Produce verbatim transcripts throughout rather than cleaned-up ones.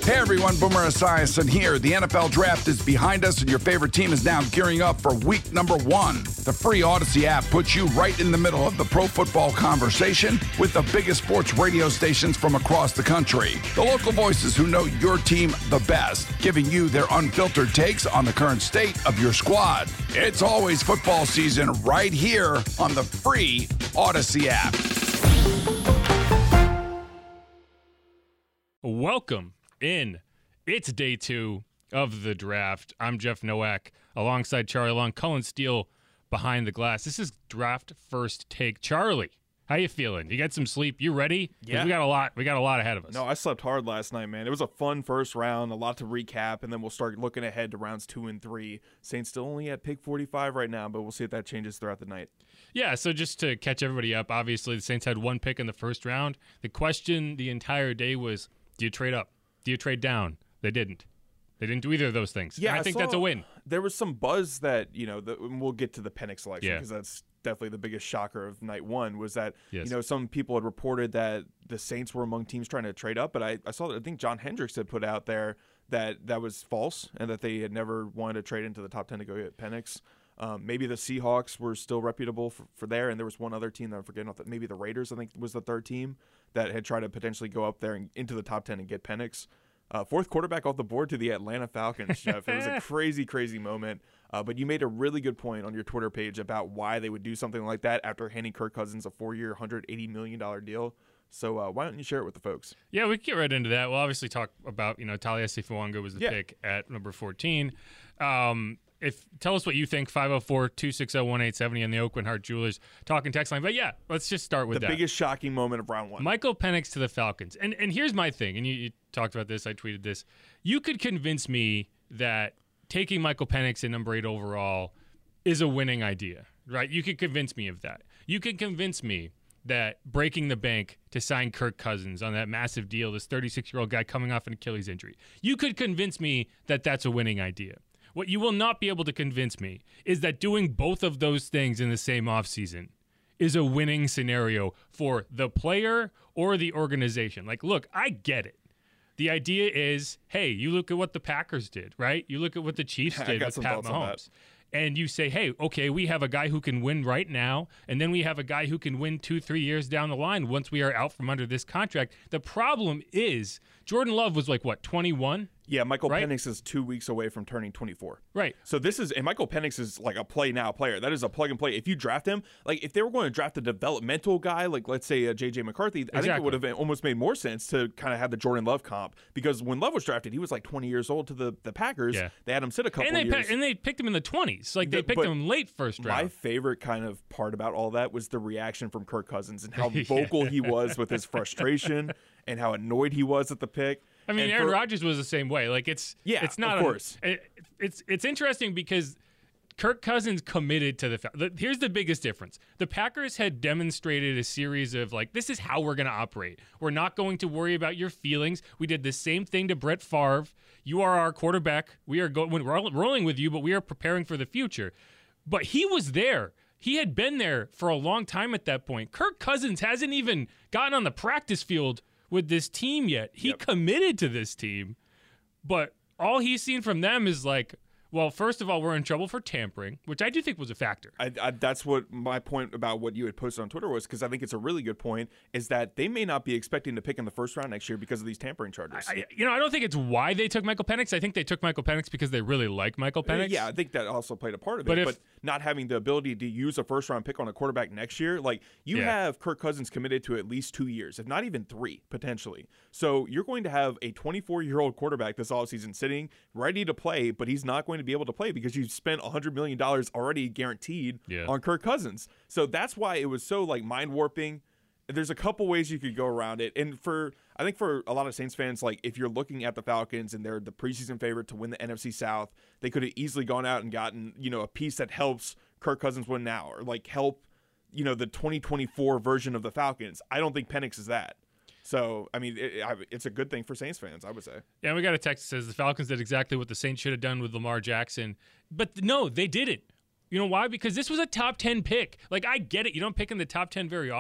Hey everyone, Boomer Esiason here. The N F L Draft is behind us and your favorite team is now gearing up for week number one. The free Odyssey app puts you right in the middle of the pro football conversation with the biggest sports radio stations from across the country. The local voices who know your team the best, giving you their unfiltered takes on the current state of your squad. It's always football season right here on the free Odyssey app. Welcome in. It's day two of the draft. I'm Jeff Nowak alongside Charlie Long, Cullen Steele behind the glass. This is Draft First Take. Charlie, how you feeling? You got some sleep? You ready? Yeah. We got a lot. We got a lot ahead of us. No, I slept hard last night, man. It was a fun first round, a lot to recap, and then we'll start looking ahead to rounds two and three. Saints still only at pick forty-five right now, but we'll see if that changes throughout the night. Yeah, so just to catch everybody up, obviously the Saints had one pick in the first round. The question the entire day was, do you trade up? Do you trade down? They didn't. They didn't do either of those things. Yeah, and I, I think saw, that's a win. There was some buzz that, you know, the, we'll get to the Penix selection because Yeah. that's definitely the biggest shocker of night one was that, Yes. you know, some people had reported that the Saints were among teams trying to trade up, but I, I saw that I think John Hendricks had put out there that that was false and that they had never wanted to trade into the top ten to go get Penix. Um, maybe the Seahawks were still reputable for, for there, and there was one other team that I'm forgetting. Maybe the Raiders, I think, was the third team that had tried to potentially go up there and into the top ten and get Penix. Uh, fourth quarterback off the board to the Atlanta Falcons, Jeff. It was a crazy, crazy moment. Uh, but you made a really good point on your Twitter page about why they would do something like that after handing Kirk Cousins a four-year, one hundred eighty million dollars deal. So uh, why don't you share it with the folks? Yeah, we can get right into that. We'll obviously talk about, you know, Taliesin Fuanga was the Yeah. pick at number fourteen. Um, if tell us what you think, five oh four, two six oh, one eight seven oh on the Oakland Heart Jewelers talking text line. But yeah, let's just start with The that. biggest shocking moment of round one. Michael Penix to the Falcons. And and here's my thing, and you, you talked about this, I tweeted this. You could convince me that taking Michael Penix at number eight overall is a winning idea, right? You could convince me of that. You could convince me that breaking the bank to sign Kirk Cousins on that massive deal, this thirty-six-year-old guy coming off an Achilles injury, you could convince me that that's a winning idea. What you will not be able to convince me is that doing both of those things in the same offseason is a winning scenario for the player or the organization. Like, look, I get it. The idea is, hey, you look at what the Packers did, right? You look at what the Chiefs I did got with some Pat thoughts on that. Mahomes. And you say, hey, okay, we have a guy who can win right now, and then we have a guy who can win two, three years down the line once we are out from under this contract. The problem is Jordan Love was like, what, twenty-one? Yeah, Michael Right? Penix is two weeks away from turning twenty-four. Right. So this is, and Michael Penix is like a play now player. That is a plug and play. If you draft him, like if they were going to draft a developmental guy, like let's say uh, J J McCarthy, I think it Exactly. would have been, almost made more sense to kind of have the Jordan Love comp because when Love was drafted, he was like twenty years old to the, the Packers. Yeah. They had him sit a couple And they, years. pe- and they picked him in the twenties. Like, they The- picked but him late first My round. favorite kind of part about all that was the reaction from Kirk Cousins and how vocal he was with his frustration and how annoyed he was at the pick. I mean, And Aaron for- Rodgers was the same way. Like, it's Yeah, it's not of a- course. it- it's it's interesting because Kirk Cousins committed to the, Fal- the. Here's the biggest difference: the Packers had demonstrated a series of like, this is how we're going to operate. We're not going to worry about your feelings. We did the same thing to Brett Favre. You are our quarterback. We are going we're rolling with you, but we are preparing for the future. But he was there. He had been there for a long time at that point. Kirk Cousins hasn't even gotten on the practice field with this team yet. He Yep. committed to this team, but all he's seen from them is like, well, first of all, we're in trouble for tampering, which I do think was a factor. I, I, that's what my point about what you had posted on Twitter was, because I think it's a really good point, is that they may not be expecting to pick in the first round next year because of these tampering charges. I, you know, I don't think it's why they took Michael Penix. I think they took Michael Penix because they really like Michael Uh, Penix. Yeah, I think that also played a part of But it. if- but not having the ability to use a first round pick on a quarterback next year, like you Yeah. have Kirk Cousins committed to at least two years, if not even three, potentially. So you're going to have a twenty-four year old quarterback this offseason sitting ready to play, but he's not going to be able to play because you've spent one hundred million dollars already guaranteed Yeah. on Kirk Cousins. So that's why it was so like mind warping. There's a couple ways you could go around it. And for, I think for a lot of Saints fans, like if you're looking at the Falcons and they're the preseason favorite to win the N F C South, they could have easily gone out and gotten, you know, a piece that helps Kirk Cousins win now or like help, you know, the twenty twenty-four version of the Falcons. I don't think Penix is that. So, I mean, it, I- it's a good thing for Saints fans, I would say. Yeah, we got a text that says the Falcons did exactly what the Saints should have done with Lamar Jackson. But no, they didn't. You know why? Because this was a top ten pick. Like, I get it. You don't pick in the top ten very often.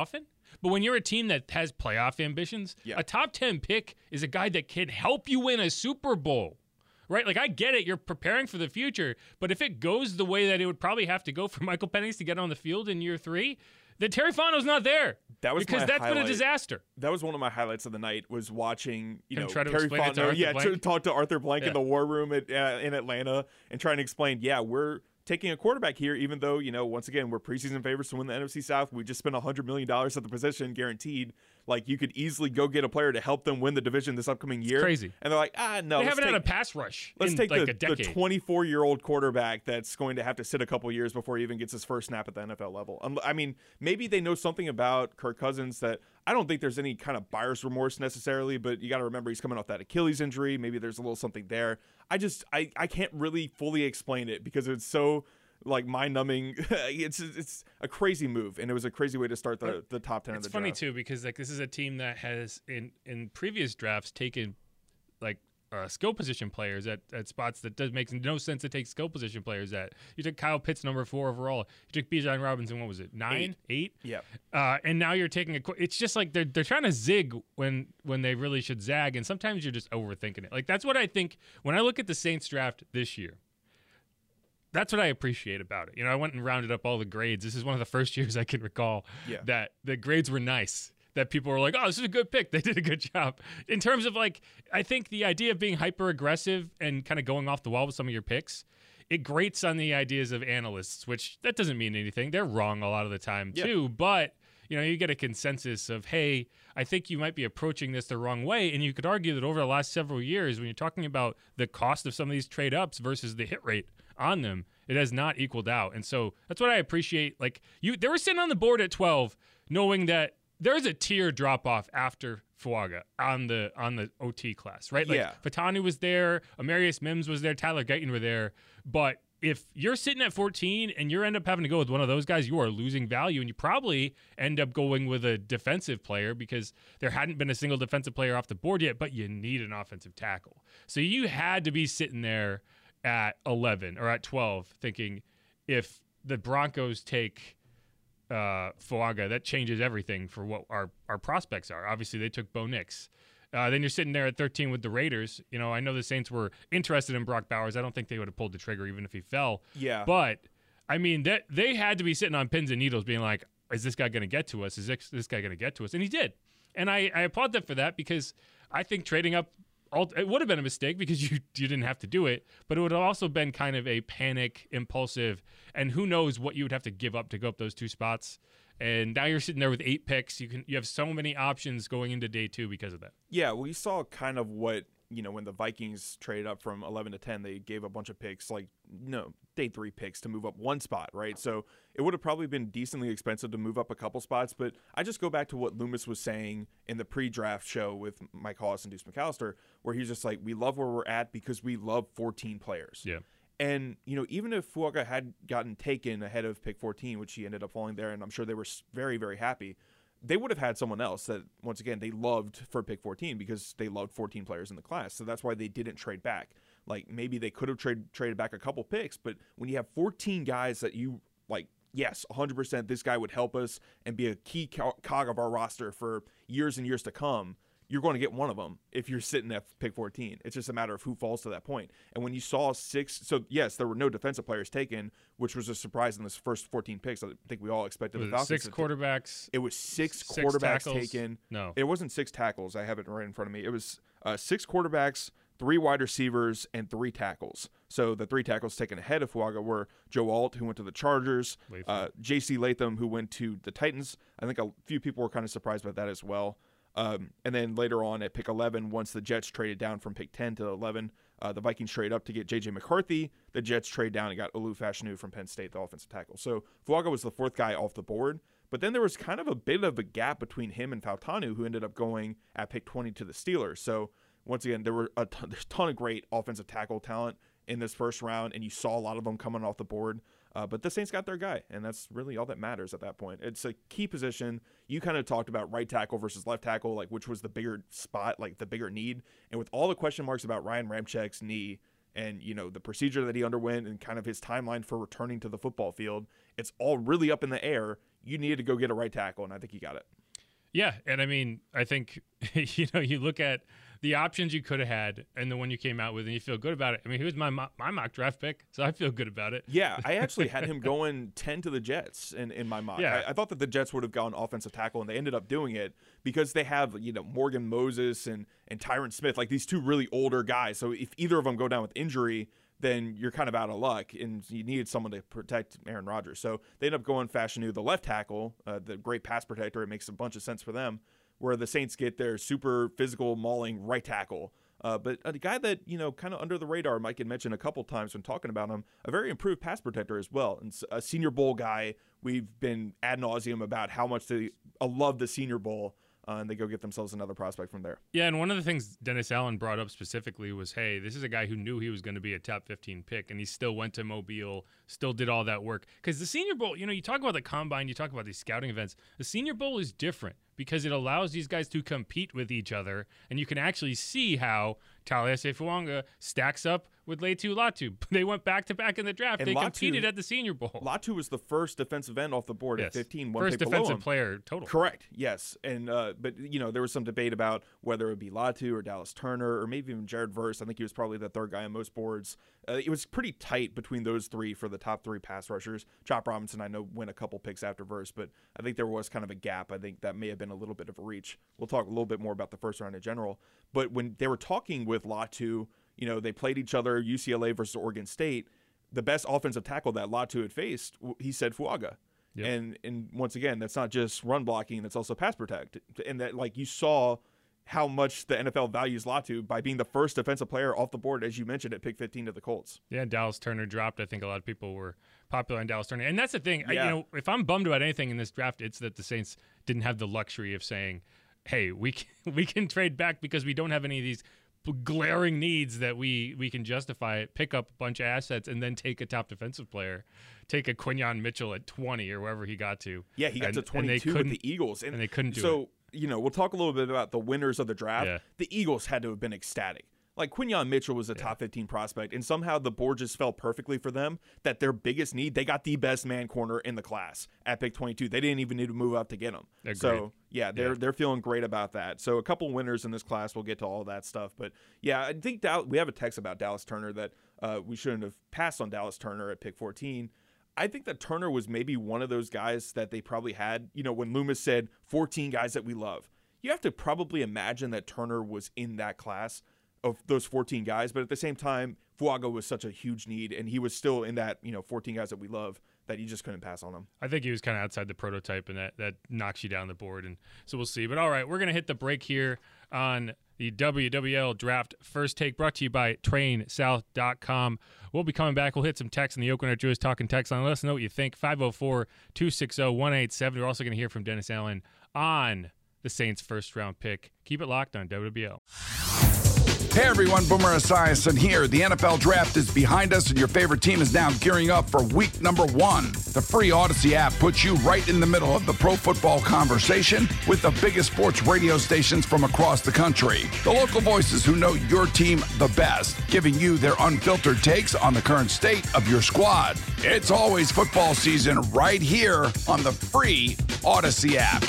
But when you're a team that has playoff ambitions, Yeah. a top ten pick is a guy that can help you win a Super Bowl. Right? Like, I get it. You're preparing for the future. But if it goes the way that it would probably have to go for Michael Penix to get on the field in year three, then Terry Fondo's not there. That was because my that's highlight. been a disaster. That was one of my highlights of the night, was watching, you Him know, try to Terry explain it to Fondo, Arthur yeah, Blank. to talk to Arthur Blank Yeah. in the war room at, uh, in Atlanta and trying to explain, yeah, we're taking a quarterback here, even though, you know, once again, we're preseason favorites to win the N F C South. We just spent one hundred million dollars at the position guaranteed. Like, you could easily go get a player to help them win the division this upcoming year. crazy. And they're like, ah, no. They let's haven't take, had a pass rush Let's in take like the, a decade. the twenty-four-year-old quarterback that's going to have to sit a couple years before he even gets his first snap at the N F L level. Um, I mean, maybe they know something about Kirk Cousins that I don't think there's any kind of buyer's remorse necessarily, but you got to remember he's coming off that Achilles injury. Maybe there's a little something there. I just, I, I can't really fully explain it because it's so like mind-numbing. it's it's a crazy move, and it was a crazy way to start the, the top ten It's of the funny draft. too because like this is a team that has in in previous drafts taken like uh, skill position players at, at spots that does makes no sense to take skill position players at. You took Kyle Pitts number four overall. You took Bijan Robinson. What was it? Nine, eight. Yeah. Uh, and now you're taking a. qu- It's just like they're they're trying to zig when when they really should zag, and sometimes you're just overthinking it. Like that's what I think when I look at the Saints draft this year. That's what I appreciate about it. You know, I went and rounded up all the grades. This is one of the first years I can recall Yeah. that the grades were nice. That people were like, oh, this is a good pick. They did a good job. In terms of like, I think the idea of being hyper aggressive and kind of going off the wall with some of your picks, it grates on the ideas of analysts, which that doesn't mean anything. They're wrong a lot of the time Yeah. too. But, you know, you get a consensus of, hey, I think you might be approaching this the wrong way. And you could argue that over the last several years, when you're talking about the cost of some of these trade ups versus the hit rate on them, it has not equaled out. And so that's what I appreciate. Like you, they were sitting on the board at twelve, knowing that there's a tier drop off after Fuaga on the on the O T class, right? Like Yeah. Fatani was there, Amarius Mims was there, Tyler Guyton were there. But if you're sitting at fourteen and you end up having to go with one of those guys, you are losing value, and you probably end up going with a defensive player because there hadn't been a single defensive player off the board yet, but you need an offensive tackle. So you had to be sitting there at eleven or at twelve thinking if the Broncos take uh, Fuaga, that changes everything for what our, our prospects are. Obviously, they took Bo Nix. Uh, then you're sitting there at thirteen with the Raiders. You know, I know the Saints were interested in Brock Bowers. I don't think they would have pulled the trigger even if he fell. Yeah. But, I mean, that they had to be sitting on pins and needles being like, is this guy going to get to us? Is this, this guy going to get to us? And he did. And I, I applaud them for that because I think trading up, all, it would have been a mistake because you you didn't have to do it, but it would have also been kind of a panic, impulsive, and who knows what you would have to give up to go up those two spots. And now you're sitting there with eight picks. You can you have so many options going into day two because of that. Yeah, we saw kind of what, you know, when the Vikings traded up from eleven to ten, they gave a bunch of picks, like, no, day three picks to move up one spot, right? So it would have probably been decently expensive to move up a couple spots. But I just go back to what Loomis was saying in the pre-draft show with Mike Hollis and Deuce McAllister, where he's just like, we love where we're at because we love fourteen players. Yeah. And, you know, even if Fuaga had gotten taken ahead of pick fourteen, which he ended up falling there, and I'm sure they were very, very happy, they would have had someone else that, once again, they loved for pick fourteen because they loved fourteen players in the class. So that's why they didn't trade back. Like, maybe they could have trade, traded back a couple picks, but when you have fourteen guys that you, like, yes, one hundred percent this guy would help us and be a key cog of our roster for years and years to come, you're going to get one of them if you're sitting at pick fourteen. It's just a matter of who falls to that point. And when you saw six, so yes, there were no defensive players taken, which was a surprise in this first fourteen picks. I think we all expected Was the it Falcons. six to- quarterbacks. It was six, six quarterbacks tackles? taken. No. It wasn't six tackles. I have it right in front of me. It was uh, six quarterbacks, three wide receivers, and three tackles. So the three tackles taken ahead of Fuaga were Joe Alt, who went to the Chargers, uh, J C Latham, who went to the Titans. I think a few people were kind of surprised by that as well. Um, and then later on at pick eleven, once the Jets traded down from pick ten to eleven, uh, the Vikings trade up to get J J McCarthy. The Jets trade down and got Olu Fashanu from Penn State, the offensive tackle. So Fuaga was the fourth guy off the board. But then there was kind of a bit of a gap between him and Fautanu, who ended up going at pick twenty to the Steelers. So once again, there were a ton, there's a ton of great offensive tackle talent in this first round, and you saw a lot of them coming off the board. Uh, but the Saints got their guy, and that's really all that matters at that point. It's a key position. You kind of talked about right tackle versus left tackle, like which was the bigger spot, like the bigger need. And with all the question marks about Ryan Ramczyk's knee and, you know, the procedure that he underwent and kind of his timeline for returning to the football field, it's all really up in the air. You needed to go get a right tackle, and I think he got it. Yeah, and I mean, I think you know, you look at the options you could have had and the one you came out with, and you feel good about it. I mean, he was my mo- my mock draft pick, so I feel good about it. Yeah, I actually had him going ten to the Jets in, in my mock. Yeah. I, I thought that the Jets would have gone offensive tackle, and they ended up doing it because they have, you know, Morgan Moses and, and Tyron Smith, like these two really older guys. So if either of them go down with injury, then you're kind of out of luck, and you needed someone to protect Aaron Rodgers. So they end up going Fashanu, the left tackle, uh, the great pass protector. It makes a bunch of sense for them, where the Saints get their super physical, mauling right tackle. Uh, but a guy that, you know, kind of under the radar, Mike had mentioned a couple times when talking about him, a very improved pass protector as well. And a Senior Bowl guy, we've been ad nauseum about how much they uh, love the Senior Bowl. Uh, and they go get themselves another prospect from there. Yeah, and one of the things Dennis Allen brought up specifically was, hey, this is a guy who knew he was going to be a top fifteen pick, and he still went to Mobile, still did all that work. Because the Senior Bowl, you know, you talk about the Combine, you talk about these scouting events. The Senior Bowl is different because it allows these guys to compete with each other, and you can actually see how Taliesin Fuanga stacks up with Laiatu Latu. They went back-to-back in the draft. And they Latu, competed at the Senior Bowl. Latu was the first defensive end off the board yes. at fifteen. One First pick below defensive him. player total. Correct, yes. And uh, But, you know, there was some debate about whether it would be Latu or Dallas Turner or maybe even Jared Verse. I think he was probably the third guy on most boards. Uh, it was pretty tight between those three for the top three pass rushers. Chop Robinson, I know, went a couple picks after Verse, but I think there was kind of a gap. I think that may have been a little bit of a reach. We'll talk a little bit more about the first round in general. But when they were talking with Latu, you know, they played each other, U C L A versus Oregon State. The best offensive tackle that Latu had faced, he said Fuaga. Yep. And and once again, that's not just run blocking, that's also pass protect. And that, like, you saw how much the N F L values Latu by being the first defensive player off the board, as you mentioned, at pick fifteen to the Colts. Yeah, Dallas Turner dropped. I think a lot of people were popular on Dallas Turner. And that's the thing. Yeah. I, you know, if I'm bummed about anything in this draft, it's that the Saints didn't have the luxury of saying, hey, we can, we can trade back because we don't have any of these glaring needs that we we can justify it, pick up a bunch of assets, and then take a top defensive player, take a Quinyon Mitchell at twenty or wherever he got to. Yeah, he got and, to twenty-two with the Eagles. And, and they couldn't do so, it. you know, we'll talk a little bit about the winners of the draft. Yeah. The Eagles had to have been ecstatic. Like, Quinyon Mitchell was a Yeah. top fifteen prospect, and somehow the board just fell perfectly for them that their biggest need, they got the best man corner in the class at pick twenty-two. They didn't even need to move up to get him. Agreed. So, yeah, they're Yeah. they're feeling great about that. So, a couple winners in this class. We'll get to all that stuff. But, yeah, I think Dal- we have a text about Dallas Turner that uh, we shouldn't have passed on Dallas Turner at pick fourteen. I think that Turner was maybe one of those guys that they probably had, you know, when Loomis said fourteen guys that we love. You have to probably imagine that Turner was in that class of those fourteen guys, but at the same time, Fuaga was such a huge need, and he was still in that, you know, fourteen guys that we love, that you just couldn't pass on him. I think he was kind of outside the prototype, and that, that knocks you down the board, and so we'll see. But all right, we're going to hit the break here on the W W L Draft First Take, brought to you by train south dot com. We'll be coming back. We'll hit some text in the Oakland Jewish Talking text line. Let us know what you think. five oh four, two six oh, one eight seven. We're also going to hear from Dennis Allen on the Saints' first-round pick. Keep it locked on W W L. Hey everyone, Boomer Esiason here. The N F L Draft is behind us, and your favorite team is now gearing up for week number one. The free Odyssey app puts you right in the middle of the pro football conversation with the biggest sports radio stations from across the country. The local voices who know your team the best, giving you their unfiltered takes on the current state of your squad. It's always football season right here on the free Odyssey app.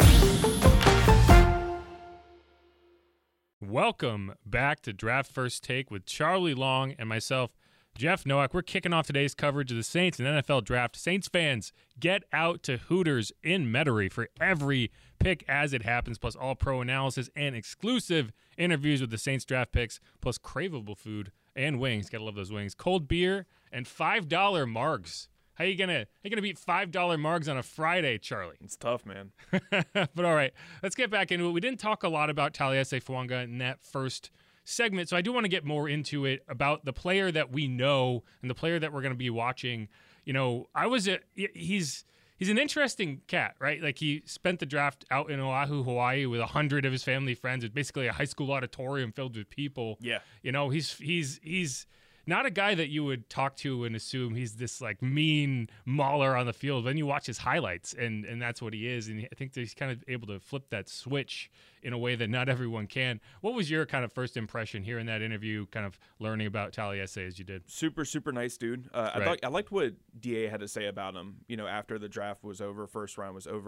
Welcome back to Draft First Take with Charlie Long and myself, Jeff Nowak. We're kicking off today's coverage of the Saints and N F L Draft. Saints fans, get out to Hooters in Metairie for every pick as it happens, plus all pro analysis and exclusive interviews with the Saints draft picks, plus craveable food and wings. Gotta love those wings. Cold beer and five dollar margs. How you gonna how you gonna beat five dollar margs on a Friday, Charlie? It's tough, man. But all right, let's get back into it. We didn't talk a lot about Taliesin Fuanga in that first segment, so I do want to get more into it about the player that we know and the player that we're going to be watching. You know, I was a he's he's an interesting cat, right? Like, he spent the draft out in Oahu, Hawaii, with a hundred of his family friends. It's basically a high school auditorium filled with people. Yeah, you know, he's he's he's. not a guy that you would talk to and assume he's this, like, mean mauler on the field. Then you watch his highlights, and and that's what he is. And I think that he's kind of able to flip that switch in a way that not everyone can. What was your kind of first impression hearing that interview, kind of learning about Taliesin as you did? Super, super nice dude. Uh, I Right. thought I liked what D A had to say about him. You know, after the draft was over, first round was over.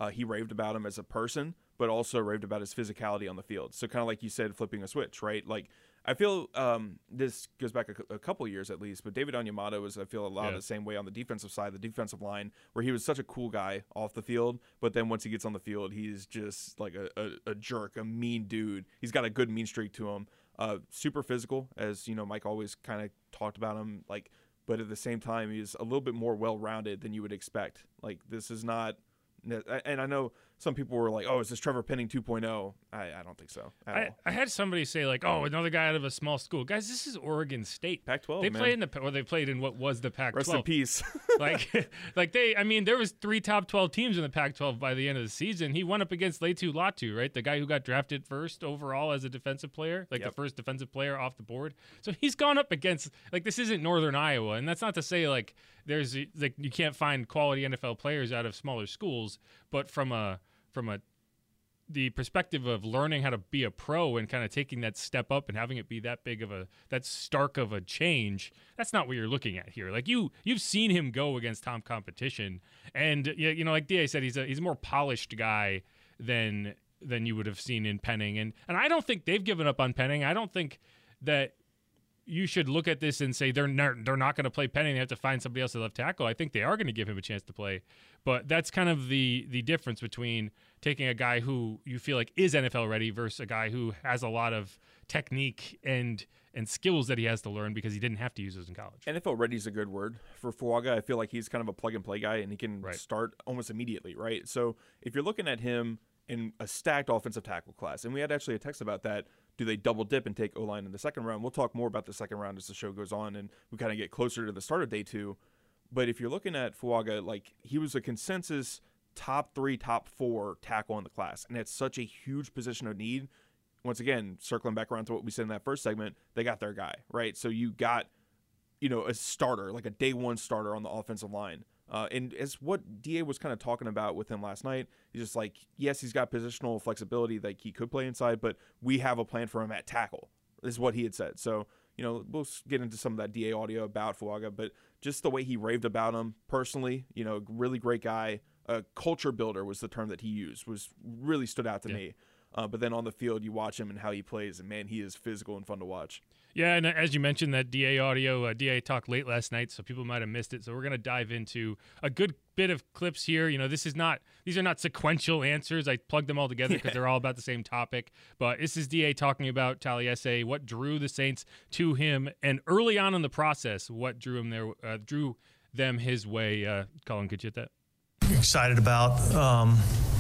Uh, he raved about him as a person, but also raved about his physicality on the field. So kind of like you said, flipping a switch, right? Like I feel um, this goes back a, a couple years at least, but David Onyemata was, I feel, a lot yeah. of the same way on the defensive side, the defensive line, where he was such a cool guy off the field, but then once he gets on the field, he's just like a, a, a jerk, a mean dude. He's got a good mean streak to him. Uh, super physical, as you know, Mike always kind of talked about him, like, but at the same time, he's a little bit more well-rounded than you would expect. Like, this is not. And I know some people were like, oh, is this Trevor Penning two point oh? I, I don't think so at I, all. I had somebody say, like, oh, another guy out of a small school. Guys, this is Oregon State. Pac twelve, They man. played in the, or they played in what was the Pac twelve. Rest in peace. like, like they, I mean, there was three top twelve teams in the Pac twelve by the end of the season. He went up against Laitu Latu, right? The guy who got drafted first overall as a defensive player, like Yep. the first defensive player off the board. So he's gone up against, like, this isn't Northern Iowa. And that's not to say, like, there's, like, you can't find quality N F L players out of smaller schools, but from a, from a, the perspective of learning how to be a pro and kind of taking that step up and having it be that big of a that stark of a change, that's not what you're looking at here. Like you you've seen him go against top competition, and you know, like D A said, he's a he's a more polished guy than than you would have seen in Penning, and and I don't think they've given up on Penning. I don't think that you should look at this and say they're not, they're not going to play Penning. They have to find somebody else to left tackle. I think they are going to give him a chance to play. But that's kind of the the difference between taking a guy who you feel like is N F L ready versus a guy who has a lot of technique and and skills that he has to learn because he didn't have to use those in college. N F L ready is a good word for Fuaga. I feel like he's kind of a plug and play guy, and he can Right. start almost immediately, right? So if you're looking at him in a stacked offensive tackle class, and we had actually a text about that. Do they double dip and take O-line in the second round? We'll talk more about the second round as the show goes on and we kind of get closer to the start of day two. But if you're looking at Fuaga, like he was a consensus top three, top four tackle in the class. And it's such a huge position of need. Once again, circling back around to what we said in that first segment, they got their guy, right? So you got, you know, a starter, like a day one starter on the offensive line. Uh, and as what D A was kind of talking about with him last night, he's just like, yes, he's got positional flexibility, like he could play inside, but we have a plan for him at tackle, is what he had said. So, you know, we'll get into some of that D A audio about Fuaga, but just the way he raved about him personally, you know, really great guy. A culture builder was the term that he used, was really stood out to Yeah. me. Uh, but then on the field, you watch him and how he plays, and man, he is physical and fun to watch. Yeah, and as you mentioned, that D A audio, uh, D A talked late last night, so people might have missed it. So we're going to dive into a good bit of clips here. You know, this is not; these are not sequential answers. I plugged them all together because they're all about the same topic. But this is D A talking about Taliesin, what drew the Saints to him, and early on in the process, what drew him there, uh, drew them his way. Uh, Colin, could you hit that? Excited about um,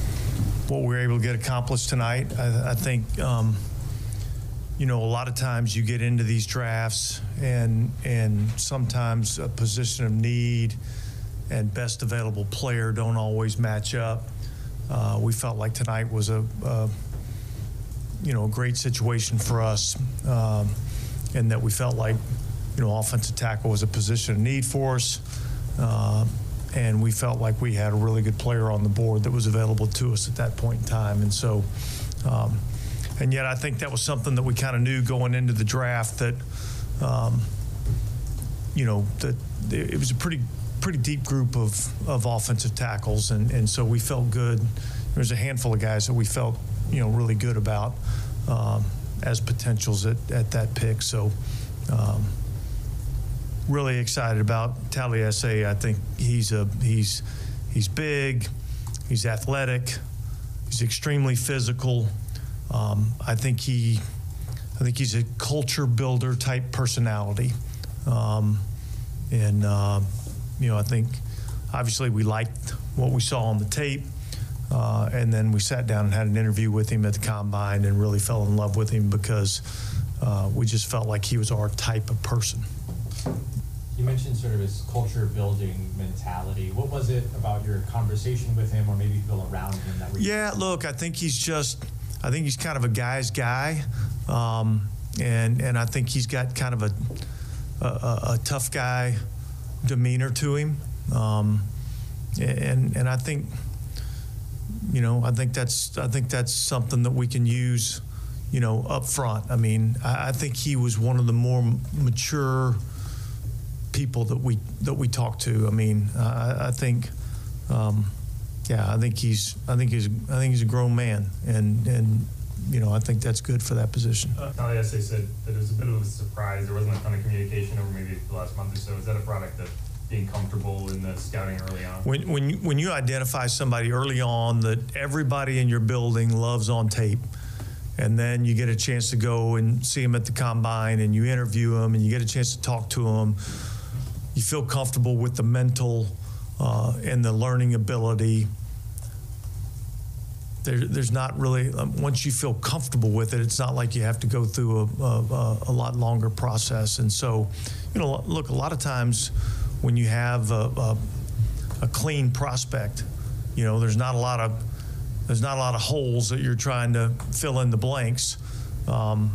what we were able to get accomplished tonight. I, I think. Um, You know, a lot of times you get into these drafts and and sometimes a position of need and best available player don't always match up. Uh, we felt like tonight was a, a you know a great situation for us, um, and that we felt like you know offensive tackle was a position of need for us, uh, and we felt like we had a really good player on the board that was available to us at that point in time, and so. Um, And yet I think that was something that we kind of knew going into the draft that, um, you know, that it was a pretty pretty deep group of, of offensive tackles. And, and so we felt good. There was a handful of guys that we felt, you know, really good about um, as potentials at, at that pick. So um, really excited about Taliesin. I think he's a he's he's big, he's athletic, he's extremely physical. Um, I think he, I think he's a culture builder type personality, um, and uh, you know I think obviously we liked what we saw on the tape, uh, and then we sat down and had an interview with him at the combine and really fell in love with him because uh, we just felt like he was our type of person. You mentioned sort of his culture building mentality. What was it about your conversation with him, or maybe people around him that were? Yeah, look, I think he's just. I think he's kind of a guy's guy, um, and and I think he's got kind of a a, a tough guy demeanor to him, um, and and I think you know I think that's I think that's something that we can use, you know, up front. I mean, I, I think he was one of the more mature people that we that we talked to. I mean, I, I think. Um, yeah, I think he's I think he's I think he's a grown man, and and you know I think that's good for that position. Uh, Taliesin said that it was a bit of a surprise. There wasn't a ton of communication over maybe the last month or so. Is that a product of being comfortable in the scouting early on? When when you, when you identify somebody early on that everybody in your building loves on tape, and then you get a chance to go and see him at the combine, and you interview him, and you get a chance to talk to him, you feel comfortable with the mental uh, and the learning ability. There, there's not really, um, once you feel comfortable with it, it's not like you have to go through a, a, a lot longer process. And so, you know, look, a lot of times when you have a, a, a clean prospect, you know, there's not a lot of, there's not a lot of holes that you're trying to fill in the blanks. Um,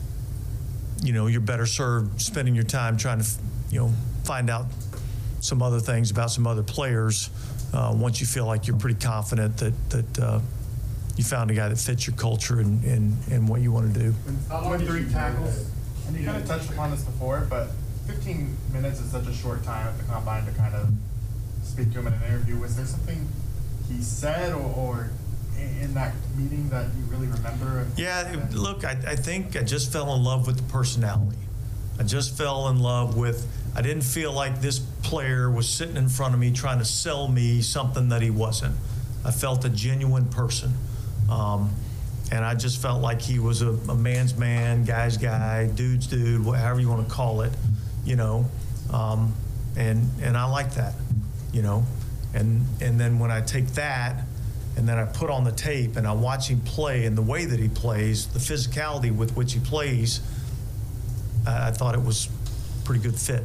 you know, you're better served spending your time trying to, you know, find out some other things about some other players uh, once you feel like you're pretty confident that, that, uh, you found a guy that fits your culture and, and, and what you want to do. twenty-three tackles, and you kind of touched upon this before, but fifteen minutes is such a short time at the combine to kind of speak to him in an interview. Was there something he said or, or in that meeting that you really remember? Yeah, it, look, I, I think I just fell in love with the personality. I just fell in love with, I didn't feel like this player was sitting in front of me trying to sell me something that he wasn't. I felt a genuine person. Um, and I just felt like he was a, a man's man, guy's guy, dude's dude, whatever you want to call it, you know. Um, and and I like that, you know. And and then when I take that and then I put on the tape and I watch him play and the way that he plays, the physicality with which he plays, I, I thought it was a pretty good fit.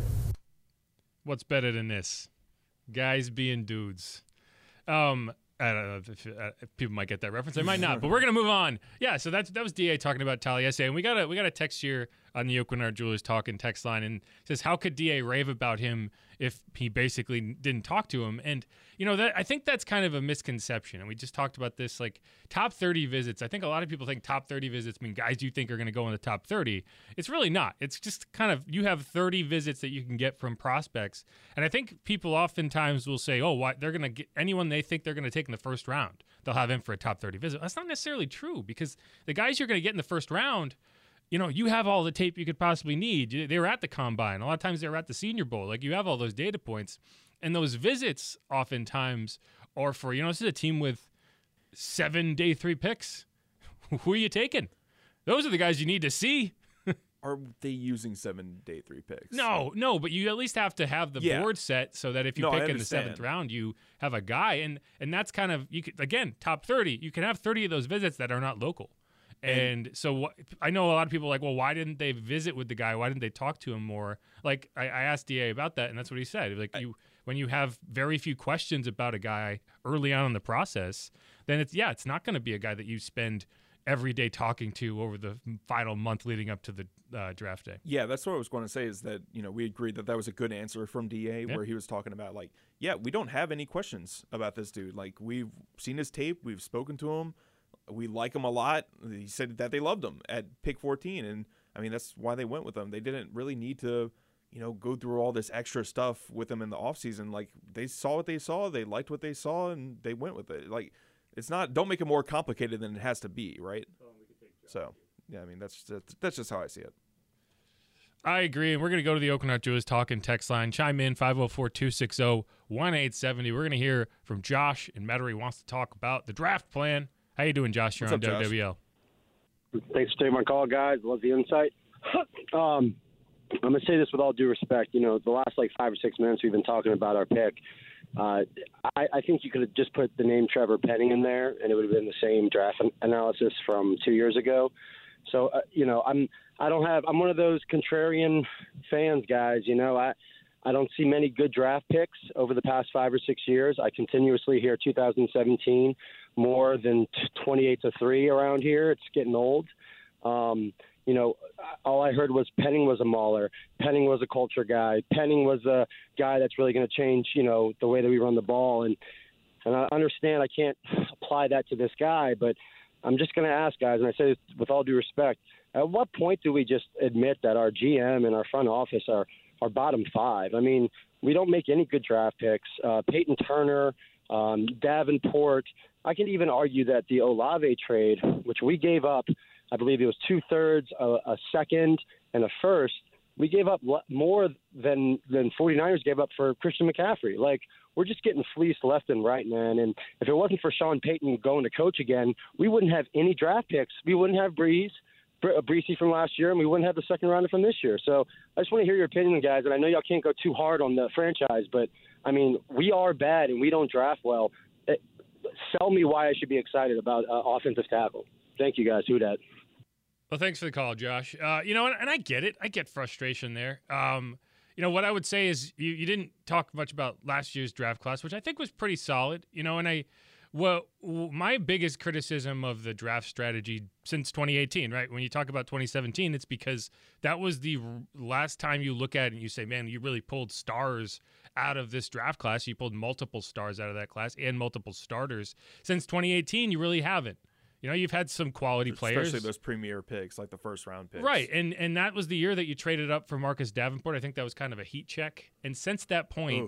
What's better than this? Guys being dudes. Um, I don't know if, uh, if people might get that reference. They might not, but we're gonna move on. Yeah, so that's that was D A talking about Taliesin, and we got a we got a text here on the Oakland Jewelers Talking text line, and it says, how could D A rave about him if he basically didn't talk to him? And you know that I think that's kind of a misconception, and we just talked about this. Like top thirty visits, I think a lot of people think top thirty visits mean guys you think are going to go in the top thirty. It's really not. It's just kind of you have thirty visits that you can get from prospects, and I think people oftentimes will say, oh, why they're going to get anyone they think they're going to take in the first round, they'll have in for a top thirty visit. That's not necessarily true, because the guys you're going to get in the first round, you know, you have all the tape you could possibly need. They were at the combine. A lot of times they were at the Senior Bowl. Like, you have all those data points. And those visits oftentimes are for, you know, this is a team with seven day three picks. Who are you taking? Those are the guys you need to see. Are they using seven day three picks? No, no, but you at least have to have the Yeah. board set so that if you No, I pick in the seventh understand. round, you have a guy. And and that's kind of, you could, again, top thirty. You can have thirty of those visits that are not local. And so wh- I know a lot of people are like, well, why didn't they visit with the guy? Why didn't they talk to him more? Like, I, I asked D A about that, and that's what he said. Like, you when you have very few questions about a guy early on in the process, then it's, yeah, it's not going to be a guy that you spend every day talking to over the final month leading up to the uh, draft day. Yeah, that's what I was going to say, is that, you know, we agreed that that was a good answer from D A, Yeah. where he was talking about, like, yeah, we don't have any questions about this dude. Like, we've seen his tape, we've spoken to him, we like him a lot. He said that they loved him at pick fourteen, and I mean, that's why they went with him. They didn't really need to, you know, go through all this extra stuff with him in the offseason. Like, they saw what they saw, they liked what they saw, and they went with it. Like, it's not, don't make it more complicated than it has to be, right? So, yeah, I mean, that's that's, that's just how I see it. I agree, and we're going to go to the Oakland Jewelers Talking text line. Chime in, five oh four, two six oh, one eight seven oh. We're going to hear from Josh in Metairie. Wants to talk about the draft plan. How you doing, Josh? You're What's on up, Josh? W W L. Thanks for taking my call, guys. Love the insight. um, I'm going to say this with all due respect. You know, the last like five or six minutes we've been talking about our pick. Uh, I, I think you could have just put the name Trevor Penning in there, and it would have been the same draft an- analysis from two years ago. So, uh, you know, I'm I don't have I'm one of those contrarian fans, guys. You know, I I don't see many good draft picks over the past five or six years. I continuously hear two thousand seventeen more than twenty-eight to three around here. It's getting old. Um, you know, all I heard was Penning was a mauler. Penning was a culture guy. Penning was a guy that's really going to change, you know, the way that we run the ball. And and I understand I can't apply that to this guy, but I'm just going to ask, guys, and I say this with all due respect, at what point do we just admit that our G M and our front office are, are bottom five? I mean, we don't make any good draft picks. Uh, Peyton Turner, Um, Davenport, I can even argue that the Olave trade, which we gave up, I believe it was two-thirds, a, a second, and a first, we gave up more than than 49ers gave up for Christian McCaffrey. Like, we're just getting fleeced left and right, man. And if it wasn't for Sean Payton going to coach again, we wouldn't have any draft picks. We wouldn't have Breeze, Breezy from last year, and we wouldn't have the second rounder from this year. So I just want to hear your opinion, guys. And I know y'all can't go too hard on the franchise, but, I mean, we are bad and we don't draft well. It, sell me why I should be excited about uh, offensive tackle. Thank you, guys. Who dat? Well, thanks for the call, Josh. Uh, you know, and, and I get it. I get frustration there. Um, you know, what I would say is you, you didn't talk much about last year's draft class, which I think was pretty solid. You know, and I, well, my biggest criticism of the draft strategy since twenty eighteen, right? When you talk about twenty seventeen, it's because that was the last time you look at it and you say, man, you really pulled stars out of this draft class. You pulled multiple stars out of that class and multiple starters. Since twenty eighteen, you really haven't. You know, you've had some quality players. Especially those premier picks, like the first-round picks. Right, and and that was the year that you traded up for Marcus Davenport. I think that was kind of a heat check. And since that point,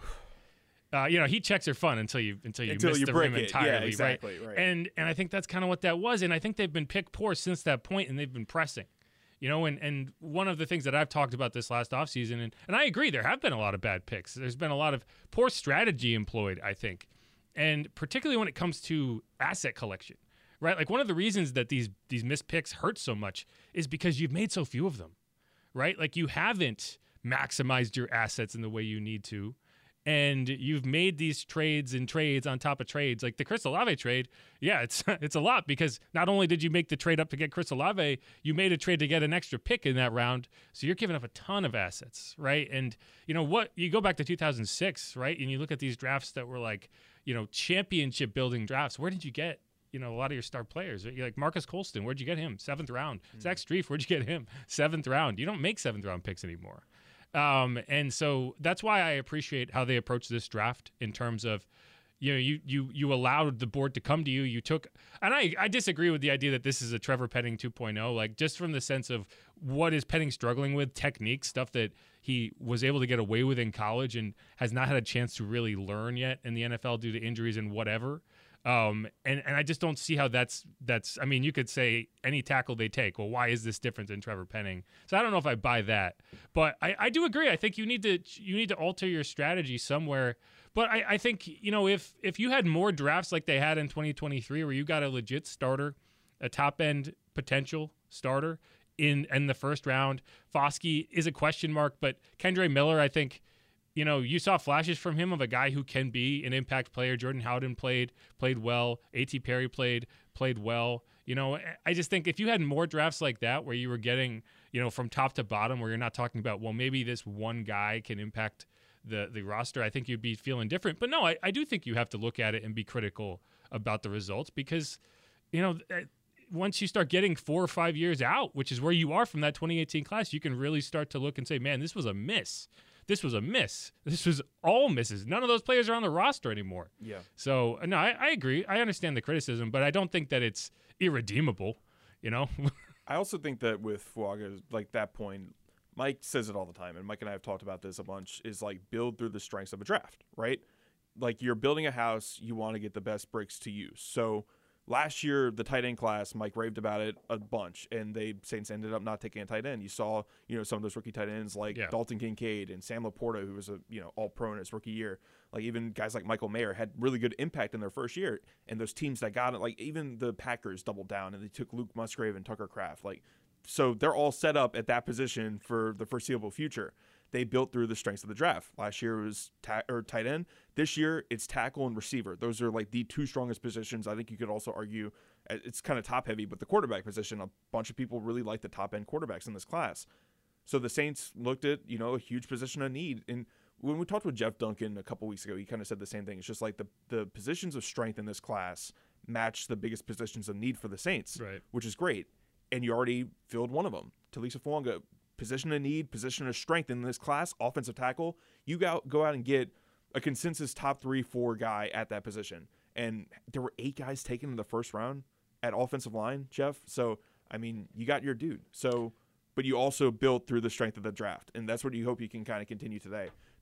uh, you know, heat checks are fun until you until you until miss you the break rim it. entirely. Yeah, exactly, right? right. And and I think that's kind of what that was. And I think they've been pick poor since that point, and they've been pressing. You know, and, and one of the things that I've talked about this last offseason, and, and I agree, there have been a lot of bad picks. There's been a lot of poor strategy employed, I think. And particularly when it comes to asset collection. Right, like one of the reasons that these these missed picks hurt so much is because you've made so few of them, right? Like you haven't maximized your assets in the way you need to, and you've made these trades and trades on top of trades. Like the Chris Olave trade, yeah, it's it's a lot because not only did you make the trade up to get Chris Olave, you made a trade to get an extra pick in that round, so you're giving up a ton of assets, right? And you know what? You go back to two thousand six, right, and you look at these drafts that were like, you know, championship building drafts. Where did you get? You know, a lot of your star players. You're like Marcus Colston, where'd you get him? Seventh round. Mm-hmm. Zach Strief, where'd you get him? Seventh round. You don't make seventh round picks anymore. Um, and so that's why I appreciate how they approach this draft in terms of, you know, you you you allowed the board to come to you. You took, and I, I disagree with the idea that this is a Trevor Penning two point oh, like just from the sense of what is Penning struggling with, technique, stuff that he was able to get away with in college and has not had a chance to really learn yet in the N F L due to injuries and whatever. Um, and, and I just don't see how that's, that's, I mean, you could say any tackle they take, well, why is this different than Trevor Penning? So I don't know if I buy that, but I, I do agree. I think you need to, you need to alter your strategy somewhere. But I, I think, you know, if, if you had more drafts like they had in twenty twenty-three, where you got a legit starter, a top end potential starter in, in the first round, Foskey is a question mark, but Kendre Miller, I think, you know, you saw flashes from him of a guy who can be an impact player. Jordan Howden played, played well. A T Perry played, played well. You know, I just think if you had more drafts like that where you were getting, you know, from top to bottom, where you're not talking about, well, maybe this one guy can impact the the roster, I think you'd be feeling different. But no, I, I do think you have to look at it and be critical about the results because, you know, once you start getting four or five years out, which is where you are from that twenty eighteen class, you can really start to look and say, man, this was a miss. This was a miss. This was all misses. None of those players are on the roster anymore. Yeah. So, no, I, I agree. I understand the criticism, but I don't think that it's irredeemable, you know? I also think that with Fuaga, like that point, Mike says it all the time, and Mike and I have talked about this a bunch, is like build through the strengths of a draft, right? Like you're building a house, you want to get the best bricks to use. So last year, the tight end class, Mike raved about it a bunch, and they Saints ended up not taking a tight end. You saw, you know, some of those rookie tight ends like yeah. Dalton Kincaid and Sam Laporta, who was a you know all pro in his rookie year. Like even guys like Michael Mayer had really good impact in their first year. And those teams that got it, like even the Packers doubled down and they took Luke Musgrave and Tucker Kraft. Like so, they're all set up at that position for the foreseeable future. They built through the strengths of the draft. Last year it was ta- or tight end. This year it's tackle and receiver. Those are like the two strongest positions. I think you could also argue it's kind of top heavy, but the quarterback position, a bunch of people really like the top end quarterbacks in this class. So the Saints looked at, you know, a huge position of need. And when we talked with Jeff Duncan a couple weeks ago, he kind of said the same thing. It's just like the, the positions of strength in this class match the biggest positions of need for the Saints, right. which is great. And you already filled one of them. Talisa Fuanga, position of need, position of strength in this class, offensive tackle. You go, go out and get a consensus top three, four guy at that position. And there were eight guys taken in the first round at offensive line, Jeff. So, I mean, you got your dude. So, but you also built through the strength of the draft. And that's what you hope you can kind of continue today.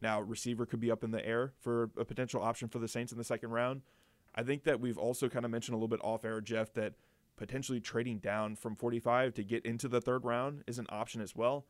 Now, receiver could be up in the air for a potential option for the Saints in the second round. I think that we've also kind of mentioned a little bit off air, Jeff, that potentially trading down from forty-five to get into the third round is an option as well.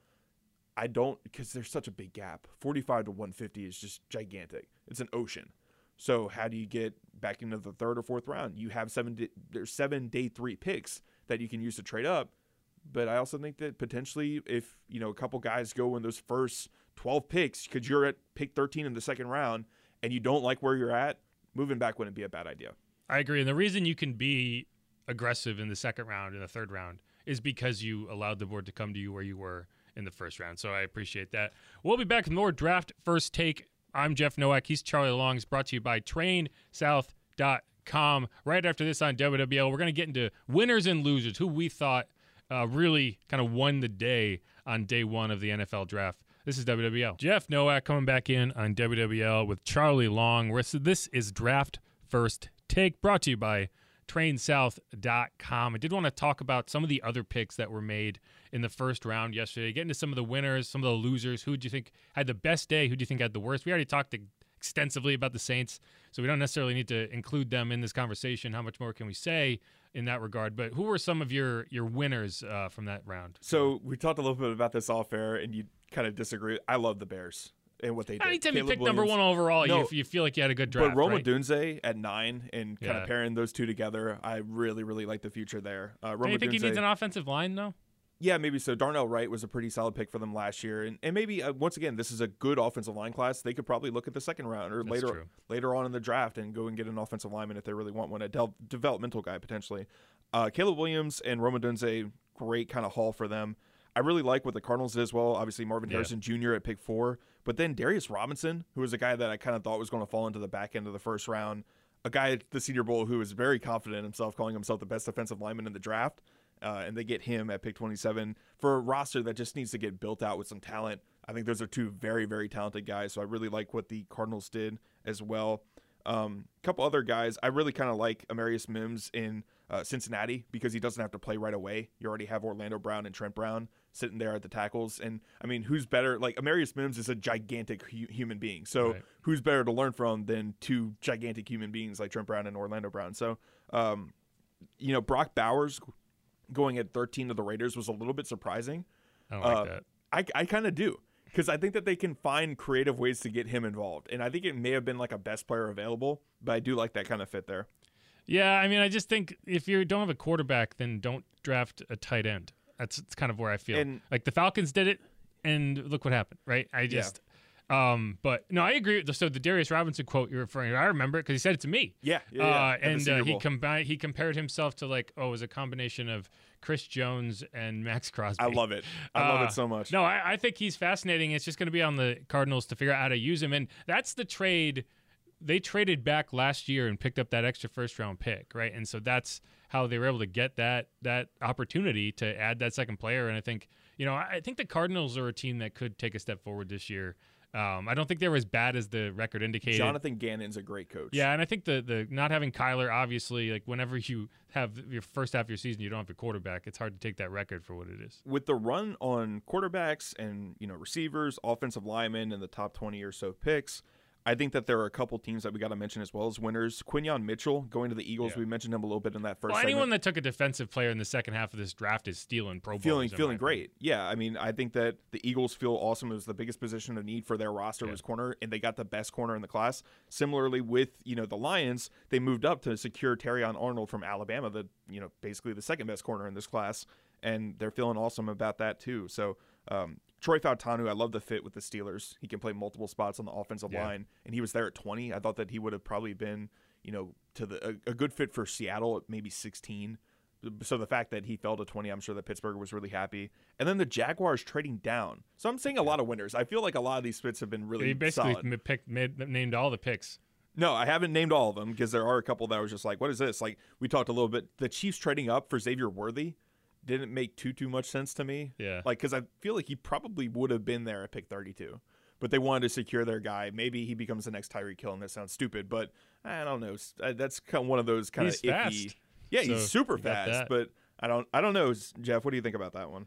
I don't, because there's such a big gap. forty-five to one fifty is just gigantic. It's an ocean. So how do you get back into the third or fourth round? You have seven, day, there's seven day three picks that you can use to trade up. But I also think that potentially if, you know, a couple guys go in those first twelve picks, because you're at pick thirteen in the second round and you don't like where you're at, moving back wouldn't be a bad idea. I agree. And the reason you can be aggressive in the second round and the third round is because you allowed the board to come to you where you were in the first round. So I appreciate that. We'll be back with more Draft First Take. I'm Jeff Nowak. He's Charlie Long. It's brought to you by train south dot com. Right after this on W W L, we're going to get into winners and losers, who we thought uh, really kind of won the day on day one of the N F L draft. This is W W L. Jeff Nowak coming back in on W W L with Charlie Long. Where so this is Draft First Take, brought to you by train south dot com. I did want to talk about some of the other picks that were made in the first round yesterday, get into some of the winners, some of the losers. Who do you think had the best day? Who do you think had the worst? We already talked extensively about the Saints, so we don't necessarily need to include them in this conversation. How much more can we say in that regard? But who were some of your your winners uh, from that round? So we talked a little bit about this off air, and you kind of disagree. I love the Bears and what they did. Anytime Caleb you pick Williams, number one overall, no, you, you feel like you had a good draft. But Roma right? Dunze at nine and kind Yeah. of pairing those two together, I really, really like the future there. Uh, Roma Do you think Dunze, he needs an offensive line, though? Yeah, maybe so. Darnell Wright was a pretty solid pick for them last year, and and maybe uh, once again, this is a good offensive line class. They could probably look at the second round or That's later true. later on in the draft and go and get an offensive lineman if they really want one, a del- developmental guy potentially. Uh, Caleb Williams and Roma Dunze, great kind of haul for them. I really like what the Cardinals did as well. Obviously, Marvin Yeah. Harrison Junior at pick four, but then Darius Robinson, who was a guy that I kind of thought was going to fall into the back end of the first round, a guy at the Senior Bowl who was very confident in himself, calling himself the best defensive lineman in the draft. Uh, and they get him at pick twenty-seven for a roster that just needs to get built out with some talent. I think those are two very, very talented guys. So I really like what the Cardinals did as well. A um, couple other guys. I really kind of like Amarius Mims in uh, Cincinnati because he doesn't have to play right away. You already have Orlando Brown and Trent Brown sitting there at the tackles. And, I mean, who's better? Like, Amarius Mims is a gigantic hu- human being. So Right. who's better to learn from than two gigantic human beings like Trent Brown and Orlando Brown? So, um, you know, Brock Bowers going at thirteen to the Raiders was a little bit surprising. I don't like Uh, that. I, I kind of do because I think that they can find creative ways to get him involved. And I think it may have been like a best player available, but I do like that kind of fit there. Yeah, I mean, I just think if you don't have a quarterback, then don't draft a tight end. That's, that's kind of where I feel. And- like the Falcons did it, and look what happened, right? I just, um, but no, I agree. So the Darius Robinson quote you're referring to, I remember it because he said it to me. Yeah, yeah, yeah, Uh, at the and Senior uh, he Bowl. combined, he compared himself to like, oh, it was a combination of Chris Jones and Max Crosby. I love it. I love Uh, it so much. No, I, I think he's fascinating. It's just going to be on the Cardinals to figure out how to use him. And that's the trade. They traded back last year and picked up that extra first round pick, right? And so that's how they were able to get that that opportunity to add that second player. And I think, you know, I I think the Cardinals are a team that could take a step forward this year. Um, I don't think they were as bad as the record indicated. Jonathan Gannon's a great coach. Yeah, and I think the the not having Kyler, obviously, like whenever you have your first half of your season, you don't have a quarterback. It's hard to take that record for what it is. With the run on quarterbacks and, you know, receivers, offensive linemen, and the top twenty or so picks, I think that there are a couple teams that we got to mention as well as winners. Quinyon Mitchell going to the Eagles. Yeah. We mentioned him a little bit in that first Well, segment. anyone that took a defensive player in the second half of this draft is stealing Pro Bowlers. feeling in feeling my great. opinion. Yeah, I mean, I think that the Eagles feel awesome. It was the biggest position of need for their roster Yeah. was corner, and they got the best corner in the class. Similarly with, you know, the Lions, they moved up to secure Terrion Arnold from Alabama, the, you know, basically the second best corner in this class, and they're feeling awesome about that too. So, um, Troy Fautanu, I love the fit with the Steelers. He can play multiple spots on the offensive Yeah. line, and he was there at twenty. I thought that he would have probably been, you know, to the a, a good fit for Seattle at maybe sixteen. So the fact that he fell to twenty, I'm sure that Pittsburgh was really happy. And then the Jaguars trading down. So I'm seeing a lot of winners. I feel like a lot of these fits have been really He basically solid. m- picked, made, named all the picks. No, I haven't named all of them because there are a couple that I was just like, what is this? Like we talked a little bit. The Chiefs trading up for Xavier Worthy didn't make too, too much sense to me. Yeah. Like, because I feel like he probably would have been there at pick thirty-two. But they wanted to secure their guy. Maybe he becomes the next Tyreek Hill, and that sounds stupid, but I don't know. That's kind of one of those kind of He's iffy. fast. Yeah, So he's super you got fast, that. but I don't I don't know, Jeff. What do you think about that one?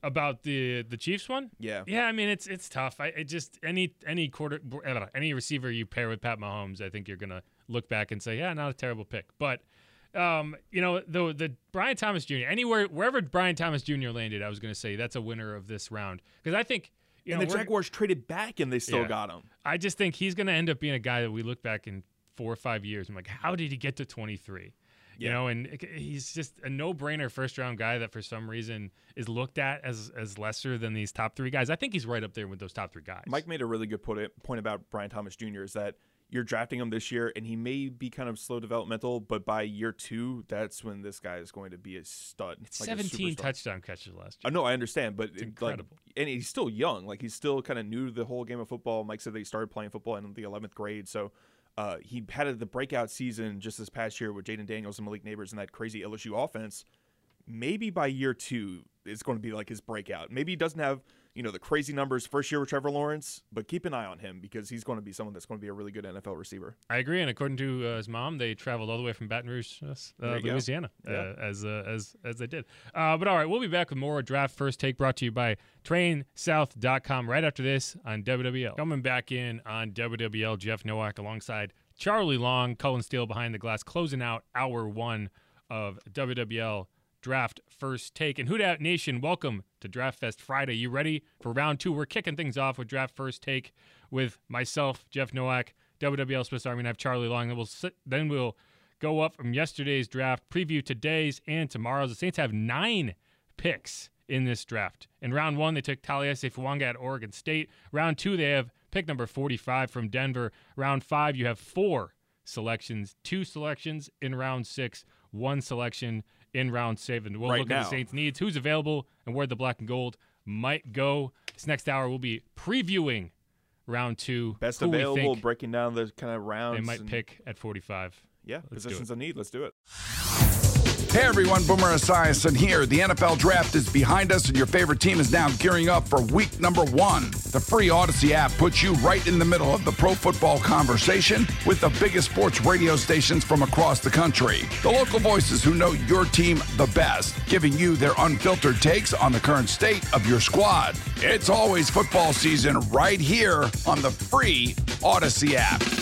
About the the Chiefs one? Yeah. Yeah, I mean it's it's tough. I it just any any quarter any receiver you pair with Pat Mahomes, I think you're gonna look back and say, yeah, not a terrible pick. But um, you know, the the Brian Thomas Junior Anywhere wherever Brian Thomas Junior landed, I was gonna say that's a winner of this round because I think you and know, the Jaguars traded back and they still yeah, got him. I just think he's gonna end up being a guy that we look back in four or five years. I'm like, how did he get to twenty-three? You Yeah. know, and he's just a no-brainer first-round guy that for some reason is looked at as as lesser than these top three guys. I think he's right up there with those top three guys. Mike made a really good point about Brian Thomas Junior is that you're drafting him this year, and he may be kind of slow developmental, but by year two, that's when this guy is going to be a stud. It's like seventeen a superstar. touchdown catches last I year. know, I understand, but It's it, incredible. Like, and he's still young. Like he's still kind of new to the whole game of football. Mike said that he started playing football in the eleventh grade, so. Uh, he had the breakout season just this past year with Jaden Daniels and Malik Neighbors and that crazy L S U offense. Maybe by year two, it's going to be like his breakout. Maybe he doesn't have, you know, the crazy numbers first year with Trevor Lawrence, but keep an eye on him because he's going to be someone that's going to be a really good N F L receiver. I agree, and according to uh, his mom, they traveled all the way from Baton Rouge, uh, There you go. Louisiana, uh, Yeah. as uh, as as they did. Uh, but all right, we'll be back with more Draft First Take brought to you by train south dot com right after this on W W L. Coming back in on W W L, Jeff Nowak alongside Charlie Long, Cullen Steele behind the glass, closing out hour one of W W L Draft First Take. And Who Dat Nation, welcome to Draft Fest Friday. You ready for round two? We're kicking things off with Draft First Take with myself, Jeff Nowak, W W L Swiss Army Knife, Charlie Long. Then we'll sit, then we'll go up from yesterday's draft, preview today's and tomorrow's. The Saints have nine picks in this draft. In round one, they took Taliesin Fuanga at Oregon State. Round two, they have pick number forty-five from Denver. Round five, you have four selections, two selections in round six, one selection in round seven. We'll Right look now. at the Saints' needs, who's available, and where the black and gold might go. This next hour, we'll be previewing round two. Best who we available, think breaking down the kind of rounds. they might and- pick at forty-five. Yeah, Let's do positions it. of need. Let's do it. Hey everyone, Boomer Esiason here. The N F L Draft is behind us and your favorite team is now gearing up for week number one. The free Odyssey app puts you right in the middle of the pro football conversation with the biggest sports radio stations from across the country. The local voices who know your team the best, giving you their unfiltered takes on the current state of your squad. It's always football season right here on the free Odyssey app.